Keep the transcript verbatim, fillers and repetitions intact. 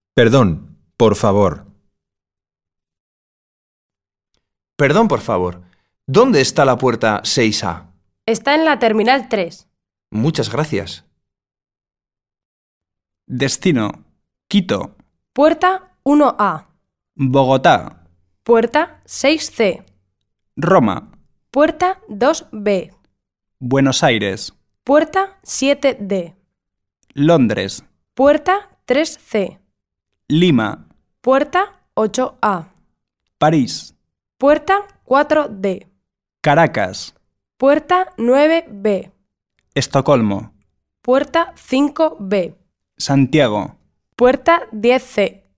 Perdón, por favor. Perdón, por favor. ¿Dónde está la puerta seis A? Está en la terminal tres. Muchas gracias. Destino: Quito, Puerta uno A. Bogotá, Puerta seis C. Roma, Puerta dos B. Buenos Aires, Puerta siete D. Londres, Puerta tres C. Lima, Puerta ocho A. París, Puerta cuatro D. Caracas, Puerta nueve B. Estocolmo, Puerta cinco B. Santiago. Puerta diez C.